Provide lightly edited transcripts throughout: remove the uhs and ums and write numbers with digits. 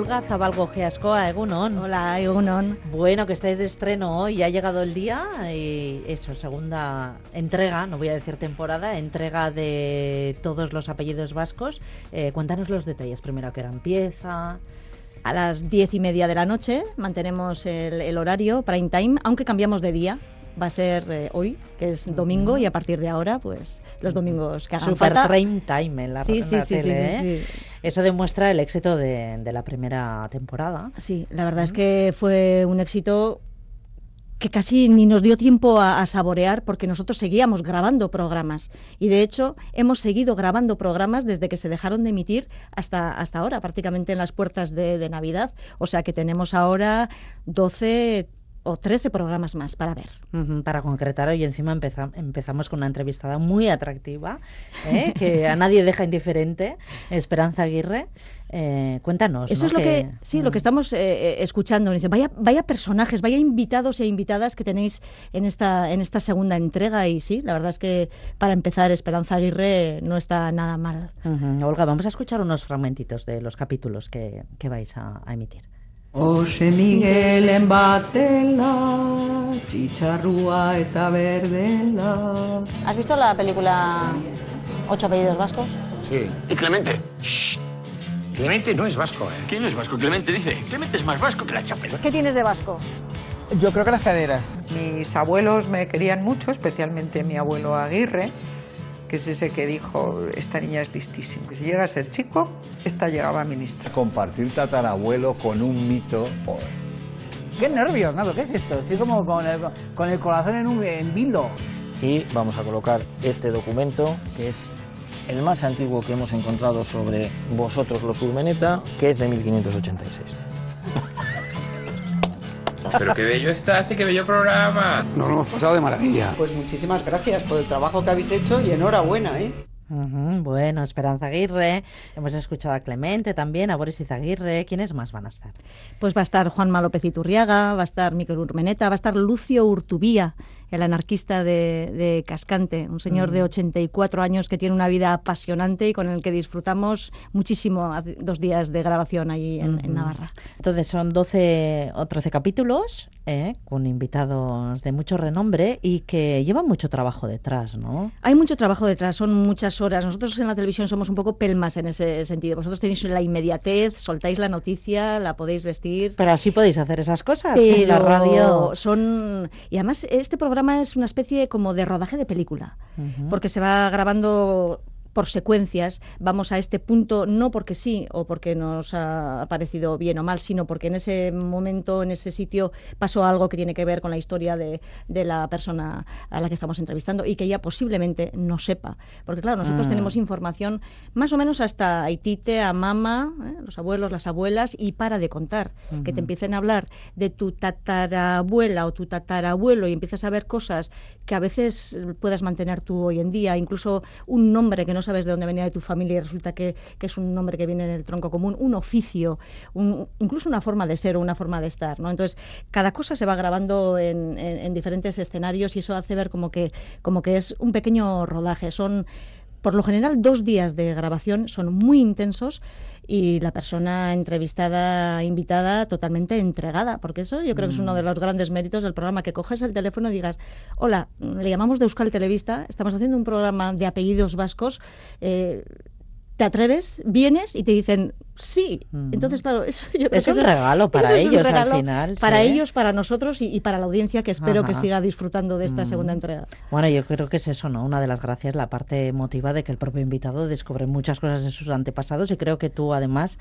Olga Zabalgo Geascoa, egunon. Hola, egunon. Bueno, que estáis de estreno hoy, ha llegado el día y eso, segunda entrega, no voy a decir temporada, entrega de todos los apellidos vascos. Cuéntanos los detalles primero, ¿a qué hora empieza? A las 10:30 de la noche mantenemos el horario prime time, aunque cambiamos de día. Va a ser hoy, que es domingo, y a partir de ahora, pues los domingos que hagan Super falta. prime time en la, Sí, en la sí, tele, sí. Eso demuestra el éxito de la primera temporada. Sí, la verdad es que fue un éxito que casi ni nos dio tiempo a saborear, porque nosotros seguíamos grabando programas y de hecho hemos seguido grabando programas desde que se dejaron de emitir hasta ahora, prácticamente en las puertas de Navidad, o sea que tenemos ahora 12 o 13 programas más para ver. Para concretar, hoy encima empezamos con una entrevistada muy atractiva, que a nadie deja indiferente, Esperanza Aguirre. Cuéntanos. Eso, ¿no? es lo que estamos escuchando. Dice, vaya personajes, vaya invitados e invitadas que tenéis en esta segunda entrega. Y sí, la verdad es que para empezar, Esperanza Aguirre no está nada mal. Olga, vamos a escuchar unos fragmentitos de los capítulos que vais a emitir. Jose Miguelen batela, txitxarrua eta berdela. ¿Has visto la película 8 apellidos vascos? Sí. ¿Y Clemente? Shh. Clemente no es vasco, ¿eh? ¿Quién es vasco? Clemente dice. Clemente es más vasco que la chapela. ¿Qué tienes de vasco? Yo creo que las caderas. Mis abuelos me querían mucho, especialmente mi abuelo Aguirre, que es ese que dijo, esta niña es listísima, que si llega a ser chico, esta llegaba a ministra. Compartir tatarabuelo con un mito. ¡Qué nervios! ¿No? ¿Qué es esto? Estoy como con el corazón en vilo. Y vamos a colocar este documento, que es el más antiguo que hemos encontrado sobre vosotros los Urmeneta, que es de 1586. Pero qué bello está, qué bello programa. Nos lo hemos pasado de maravilla. Pues muchísimas gracias por el trabajo que habéis hecho y enhorabuena, ¿eh? Bueno, Esperanza Aguirre, hemos escuchado a Clemente también, a Boris Izaguirre. ¿Quiénes más van a estar? Pues va a estar Juanma López Iturriaga, va a estar Mikel Urmeneta, va a estar Lucio Urtubía, el anarquista de Cascante, un señor de 84 años que tiene una vida apasionante y con el que disfrutamos muchísimo 2 días de grabación allí en Navarra. Entonces son 12 o 13 capítulos, con invitados de mucho renombre y que llevan mucho trabajo detrás, ¿no? Hay mucho trabajo detrás, son muchas horas. Nosotros en la televisión somos un poco pelmas en ese sentido. Vosotros tenéis la inmediatez, soltáis la noticia, la podéis vestir. Pero así podéis hacer esas cosas. Pero en la radio y además este programa es una especie como de rodaje de película, porque se va grabando por secuencias, vamos a este punto no porque sí o porque nos ha parecido bien o mal, sino porque en ese momento, en ese sitio, pasó algo que tiene que ver con la historia de la persona a la que estamos entrevistando y que ella posiblemente no sepa. Porque claro, nosotros tenemos información más o menos hasta Aitite, a Mama, los abuelos, las abuelas, y para de contar. Que te empiecen a hablar de tu tatarabuela o tu tatarabuelo y empiezas a ver cosas que a veces puedas mantener tú hoy en día, incluso un nombre que no sabes de dónde venía de tu familia y resulta que es un nombre que viene del tronco común, un oficio, incluso una forma de ser o una forma de estar, ¿no? Entonces, cada cosa se va grabando en diferentes escenarios y eso hace ver como que es un pequeño rodaje. Son, por lo general, 2 días de grabación, son muy intensos y la persona entrevistada, invitada, totalmente entregada, porque eso yo creo que es uno de los grandes méritos del programa, que coges el teléfono y digas, hola, le llamamos de Euskal Telebista, estamos haciendo un programa de apellidos vascos, te atreves, vienes y te dicen sí. Entonces, claro, eso yo creo es un regalo para ellos al final. Para ¿sí? ellos, para nosotros y para la audiencia, que espero que siga disfrutando de esta segunda entrega. Bueno, yo creo que es eso, ¿no? Una de las gracias, la parte emotiva de que el propio invitado descubre muchas cosas de sus antepasados y creo que tú además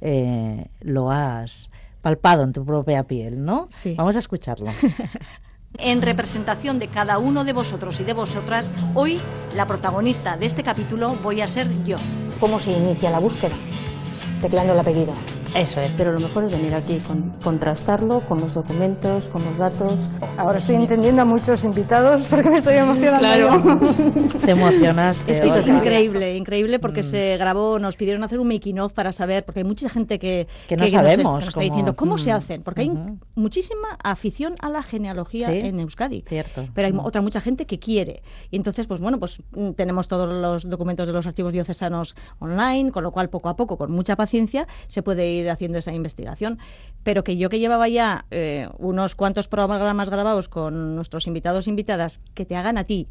lo has palpado en tu propia piel, ¿no? Sí. Vamos a escucharlo. En representación de cada uno de vosotros y de vosotras, hoy la protagonista de este capítulo voy a ser yo. ¿Cómo se inicia la búsqueda? Tecleando el apellido. Eso es, pero lo mejor es venir aquí, contrastarlo con los documentos, con los datos. Ahora estoy entendiendo a muchos invitados porque me estoy emocionando. Claro. Te emocionaste. Es que es increíble porque se grabó, nos pidieron hacer un making of para saber, porque hay mucha gente que no sabemos nos está diciendo cómo se hacen, porque hay muchísima afición a la genealogía en Euskadi. Cierto. Pero hay mucha gente que quiere. Y entonces, pues bueno, pues tenemos todos los documentos de los archivos diocesanos online, con lo cual poco a poco, con mucha paciencia, se puede ir seguir haciendo esa investigación. Pero que yo, que llevaba ya unos cuantos programas grabados con nuestros invitados e invitadas, que te hagan a ti,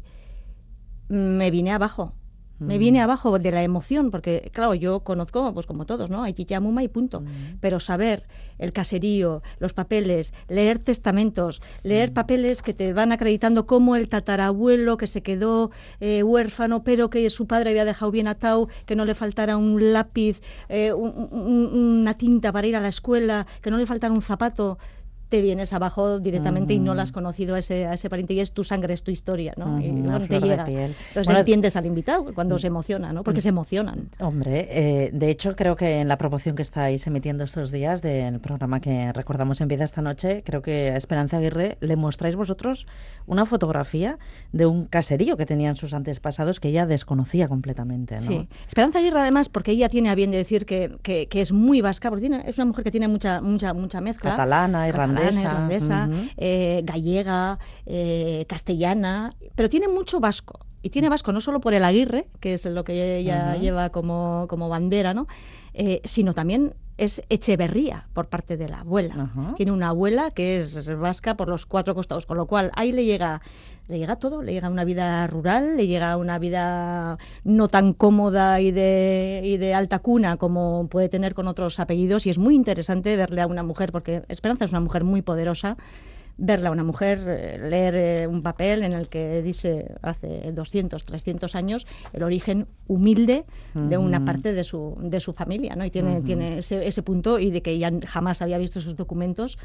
me vine abajo. Me vine abajo de la emoción, porque claro, yo conozco, pues como todos, ¿no? Hay Chicha-Muma y punto. Pero saber el caserío, los papeles, leer testamentos, leer papeles que te van acreditando como el tatarabuelo que se quedó huérfano, pero que su padre había dejado bien atado, que no le faltara un lápiz, una tinta para ir a la escuela, que no le faltara un zapato. Te vienes abajo directamente y no la has conocido a ese pariente, y es tu sangre, es tu historia, ¿no? Y bueno, te llega. Entonces entiendes al invitado cuando se emociona, ¿no? Porque se emocionan. Hombre, de hecho creo que en la promoción que estáis emitiendo estos días del programa que recordamos Empieza esta noche, creo que a Esperanza Aguirre le mostráis vosotros una fotografía de un caserío que tenían sus antepasados que ella desconocía completamente, ¿no? Sí. Esperanza Aguirre, además, porque ella tiene a bien de decir que es muy vasca, porque es una mujer que tiene mucha mezcla. Catalana, irlandesa, gallega, castellana, pero tiene mucho vasco. Y tiene vasco no solo por el Aguirre, que es lo que ella lleva como bandera, ¿no? Sino también es Echeverría por parte de la abuela. Tiene una abuela que es vasca por los 4 costados, con lo cual ahí le llega todo, le llega una vida rural, le llega una vida no tan cómoda y de alta cuna como puede tener con otros apellidos, y es muy interesante verle a una mujer, porque Esperanza es una mujer muy poderosa, verla a una mujer, leer un papel en el que dice hace 200, 300 años el origen humilde de una parte de su familia, ¿no? Y tiene ese punto, y de que ella jamás había visto sus documentos,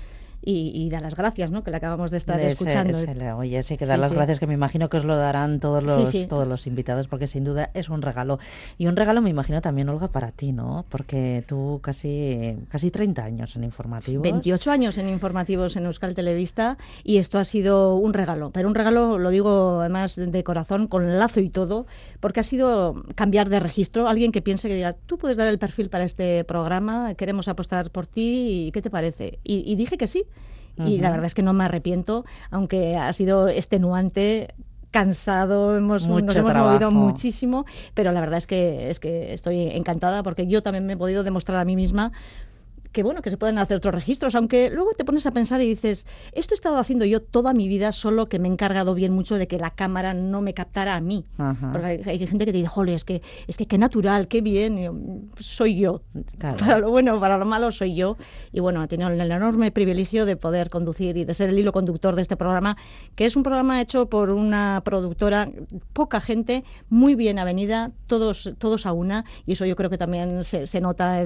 y da las gracias, ¿no? Que le acabamos de estar escuchando. Oye, sí, que da las gracias, que me imagino que os lo darán todos los invitados, porque sin duda es un regalo. Y un regalo, me imagino, también, Olga, para ti, ¿no? Porque tú casi 30 años en informativos. 28 años en informativos en Euskal Telebista, y esto ha sido un regalo. Pero un regalo, lo digo además de corazón, con lazo y todo, porque ha sido cambiar de registro. Alguien que piense, que diga, tú puedes dar el perfil para este programa, queremos apostar por ti, ¿y qué te parece? Y dije que sí. Y la verdad es que no me arrepiento, aunque ha sido extenuante, cansado, nos hemos movido muchísimo, pero la verdad es que estoy encantada, porque yo también me he podido demostrar a mí misma que bueno, que se pueden hacer otros registros, aunque luego te pones a pensar y dices, esto he estado haciendo yo toda mi vida, solo que me he encargado bien mucho de que la cámara no me captara a mí. Porque hay gente que te dice, jole, es que qué natural, qué bien, y yo, soy yo. Claro. Para lo bueno, para lo malo soy yo. Y bueno, he tenido el enorme privilegio de poder conducir y de ser el hilo conductor de este programa, que es un programa hecho por una productora, poca gente, muy bien avenida, todos a una, y eso yo creo que también se nota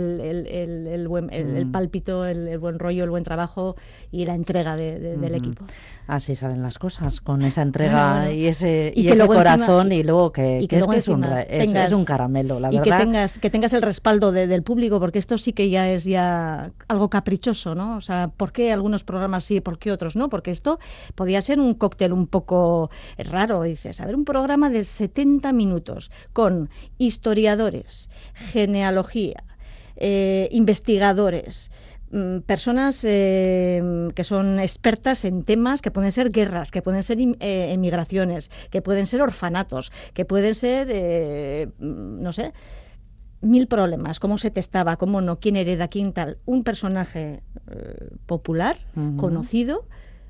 el pálpito, el buen rollo, el buen trabajo y la entrega del equipo. Así salen las cosas, con esa entrega y ese corazón, encima, y luego que es un caramelo, la verdad. Y que tengas el respaldo del público, porque esto sí que ya es algo caprichoso, ¿no? O sea, ¿por qué algunos programas sí, por qué otros no? Porque esto podía ser un cóctel un poco raro. Dices, a ver, un programa de 70 minutos con historiadores, genealogía, investigadores, personas que son expertas en temas que pueden ser guerras, que pueden ser emigraciones, que pueden ser orfanatos, que pueden ser, no sé, 1000 problemas, cómo se testaba, cómo no, quién hereda, quién tal. Un personaje popular, conocido,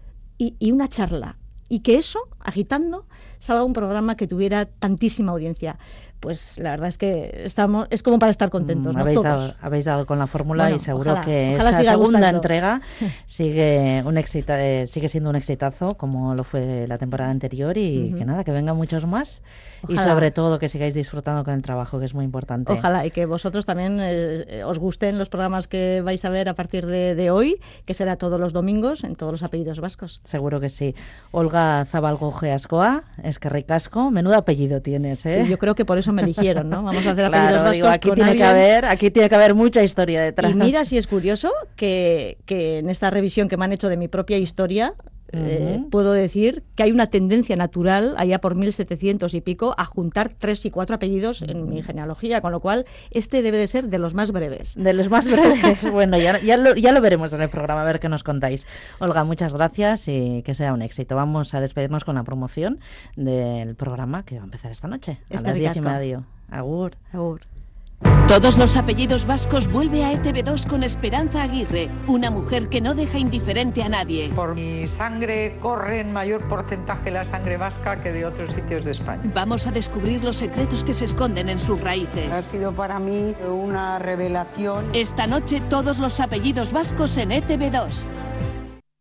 y una charla. Y que eso, agitando, salga un programa que tuviera tantísima audiencia. Pues la verdad es que es como para estar contentos, ¿no? Habéis dado con la fórmula, y seguro que esta segunda entrega sigue siendo un exitazo, como lo fue la temporada anterior, y que nada, que vengan muchos más. Ojalá. Y sobre todo que sigáis disfrutando con el trabajo, que es muy importante. Ojalá, y que vosotros también os gusten los programas que vais a ver a partir de hoy, que será todos los domingos en todos los apellidos vascos. Seguro que sí. Olga Zabalgoje Ascoa, eskerrik asko, menudo apellido tienes, ¿eh? Sí, yo creo que por eso me eligieron, ¿no? Vamos a hacer apellidos vascos. Digo, aquí tiene que haber mucha historia detrás. Y mira si es curioso que en esta revisión que me han hecho de mi propia historia, puedo decir que hay una tendencia natural, allá por 1700 y pico, a juntar 3 y 4 apellidos en mi genealogía, con lo cual este debe de ser de los más breves. De los más breves. Bueno, ya lo veremos en el programa, a ver qué nos contáis. Olga, muchas gracias y que sea un éxito. Vamos a despedirnos con la promoción del programa que va a empezar esta noche, a las 10:30. Agur. Agur. Todos los apellidos vascos vuelve a ETV2 con Esperanza Aguirre, una mujer que no deja indiferente a nadie. Por mi sangre corre en mayor porcentaje la sangre vasca que de otros sitios de España. Vamos a descubrir los secretos que se esconden en sus raíces. Ha sido para mí una revelación. Esta noche todos los apellidos vascos en ETV2.